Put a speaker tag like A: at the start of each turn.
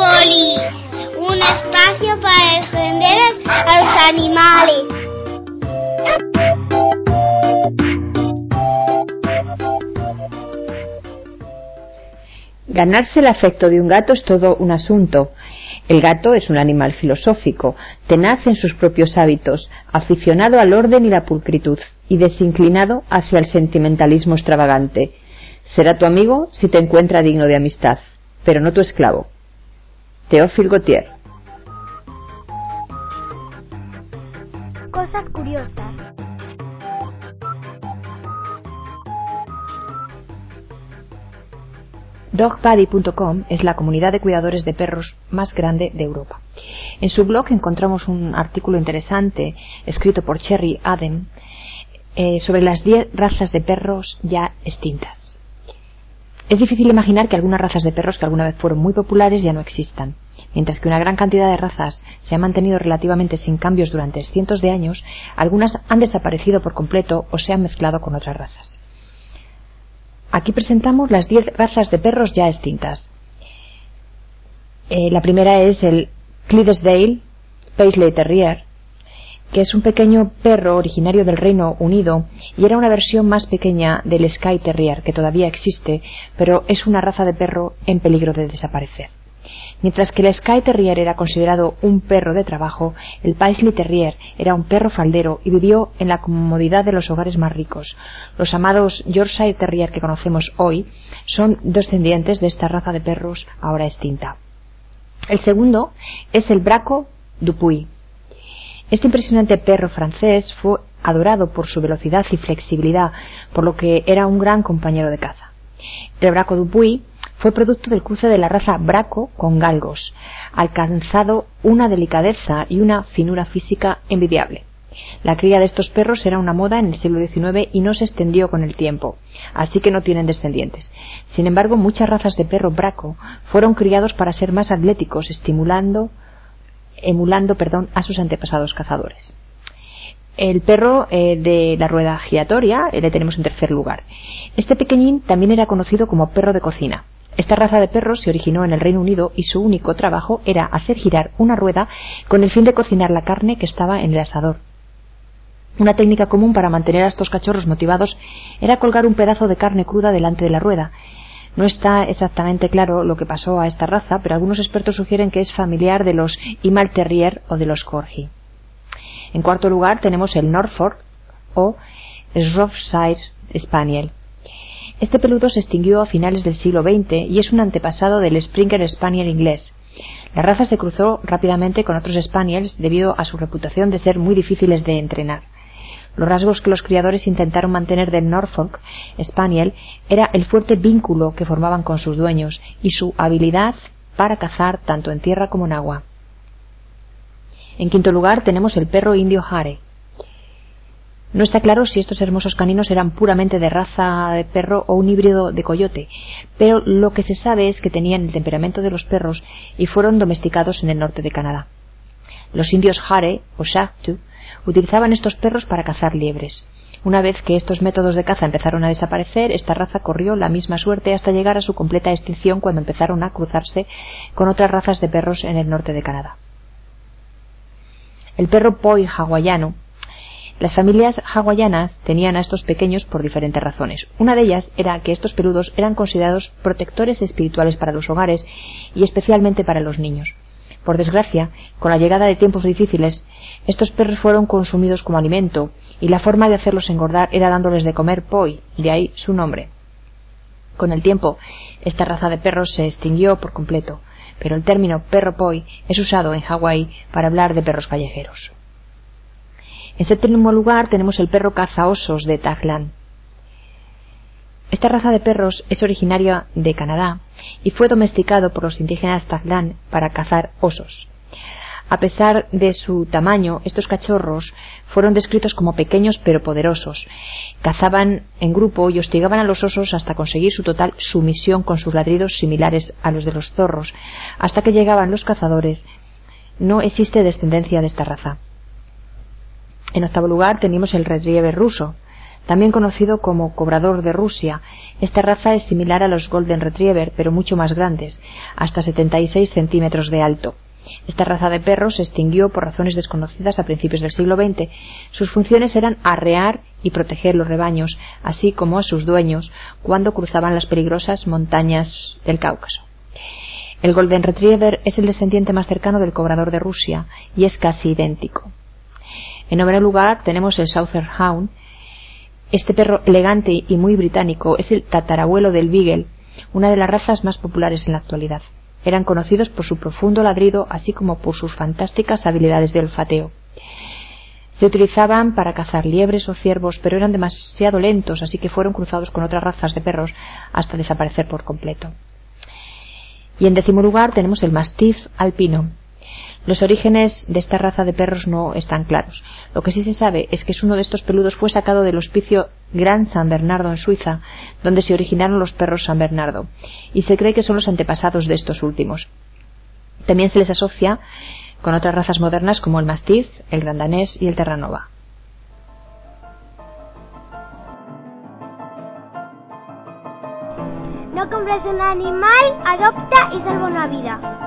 A: Psicopolis, un espacio para defender a los animales.
B: Ganarse el afecto de un gato es todo un asunto. El gato es un animal filosófico, tenaz en sus propios hábitos, aficionado al orden y la pulcritud, y desinclinado hacia el sentimentalismo extravagante. Será tu amigo si te encuentra digno de amistad, pero no tu esclavo. Théophile Gautier.
A: Cosas curiosas.
C: DogBuddy.com es la comunidad de cuidadores de perros más grande de Europa. En su blog encontramos un artículo interesante escrito por Cherry Adam sobre las 10 razas de perros ya extintas. Es difícil imaginar que algunas razas de perros que alguna vez fueron muy populares ya no existan. Mientras que una gran cantidad de razas se han mantenido relativamente sin cambios durante cientos de años, algunas han desaparecido por completo o se han mezclado con otras razas. Aquí presentamos las 10 razas de perros ya extintas. La primera es el Clydesdale Paisley Terrier, que es un pequeño perro originario del Reino Unido y era una versión más pequeña del Skye Terrier, que todavía existe, pero es una raza de perro en peligro de desaparecer. Mientras que el Skye Terrier era considerado un perro de trabajo, el Paisley Terrier era un perro faldero y vivió en la comodidad de los hogares más ricos. Los amados Yorkshire Terrier que conocemos hoy son descendientes de esta raza de perros ahora extinta. El segundo es el Braco Dupuy. Este impresionante perro francés fue adorado por su velocidad y flexibilidad, por lo que era un gran compañero de caza. El Braco Dupuy fue producto del cruce de la raza Braco con galgos, alcanzado una delicadeza y una finura física envidiable. La cría de estos perros era una moda en el siglo XIX y no se extendió con el tiempo, así que no tienen descendientes. Sin embargo, muchas razas de perro Braco fueron criados para ser más atléticos, emulando a sus antepasados cazadores. El perro de la rueda giratoria le tenemos en tercer lugar. Este pequeñín también era conocido como perro de cocina. Esta raza de perros se originó en el Reino Unido y su único trabajo era hacer girar una rueda con el fin de cocinar la carne que estaba en el asador. Una técnica común para mantener a estos cachorros motivados era colgar un pedazo de carne cruda delante de la rueda. No está exactamente claro lo que pasó a esta raza, pero algunos expertos sugieren que es familiar de los Imal Terrier o de los Corgi. En cuarto lugar tenemos el Norfolk o Shropshire Spaniel. Este peludo se extinguió a finales del siglo XX y es un antepasado del Springer Spaniel inglés. La raza se cruzó rápidamente con otros Spaniels debido a su reputación de ser muy difíciles de entrenar. Los rasgos que los criadores intentaron mantener del Norfolk Spaniel era el fuerte vínculo que formaban con sus dueños y su habilidad para cazar tanto en tierra como en agua. En quinto lugar tenemos el perro indio Hare. No está claro si estos hermosos caninos eran puramente de raza de perro o un híbrido de coyote, pero lo que se sabe es que tenían el temperamento de los perros y fueron domesticados en el norte de Canadá. Los indios Hare o Shaktu utilizaban estos perros para cazar liebres. Una vez que estos métodos de caza empezaron a desaparecer, esta raza corrió la misma suerte hasta llegar a su completa extinción cuando empezaron a cruzarse con otras razas de perros en el norte de Canadá. El perro Poi hawaiano. Las familias hawaianas tenían a estos pequeños por diferentes razones. Una de ellas era que estos peludos eran considerados protectores espirituales para los hogares y especialmente para los niños. Por desgracia, con la llegada de tiempos difíciles, estos perros fueron consumidos como alimento y la forma de hacerlos engordar era dándoles de comer poi, de ahí su nombre. Con el tiempo, esta raza de perros se extinguió por completo, pero el término perro poi es usado en Hawái para hablar de perros callejeros. En séptimo lugar tenemos el perro cazaosos de Taglan. Esta raza de perros es originaria de Canadá y fue domesticado por los indígenas Taglan para cazar osos. A pesar de su tamaño, estos cachorros fueron descritos como pequeños pero poderosos. Cazaban en grupo y hostigaban a los osos hasta conseguir su total sumisión con sus ladridos similares a los de los zorros. Hasta que llegaban los cazadores, no existe descendencia de esta raza. En octavo lugar tenemos el retriever ruso. también conocido como cobrador de Rusia. Esta raza es similar a los Golden Retriever, pero mucho más grandes, hasta 76 centímetros de alto. Esta raza de perros se extinguió por razones desconocidas a principios del siglo XX. Sus funciones eran arrear y proteger los rebaños, así como a sus dueños cuando cruzaban las peligrosas montañas del Cáucaso. El Golden Retriever es el descendiente más cercano del cobrador de Rusia y es casi idéntico. En noveno lugar tenemos el Southern. Este perro elegante y muy británico es el tatarabuelo del Beagle, una de las razas más populares en la actualidad. Eran conocidos por su profundo ladrido, así como por sus fantásticas habilidades de olfateo. Se utilizaban para cazar liebres o ciervos, pero eran demasiado lentos, así que fueron cruzados con otras razas de perros hasta desaparecer por completo. Y en décimo lugar tenemos el Mastiff alpino. Los orígenes de esta raza de perros no están claros. Lo que sí se sabe es que uno de estos peludos fue sacado del hospicio Gran San Bernardo en Suiza, donde se originaron los perros San Bernardo, y se cree que son los antepasados de estos últimos. También se les asocia con otras razas modernas como el Mastiff, el Gran Danés y el Terranova.
A: No compres un animal, adopta y salva una vida.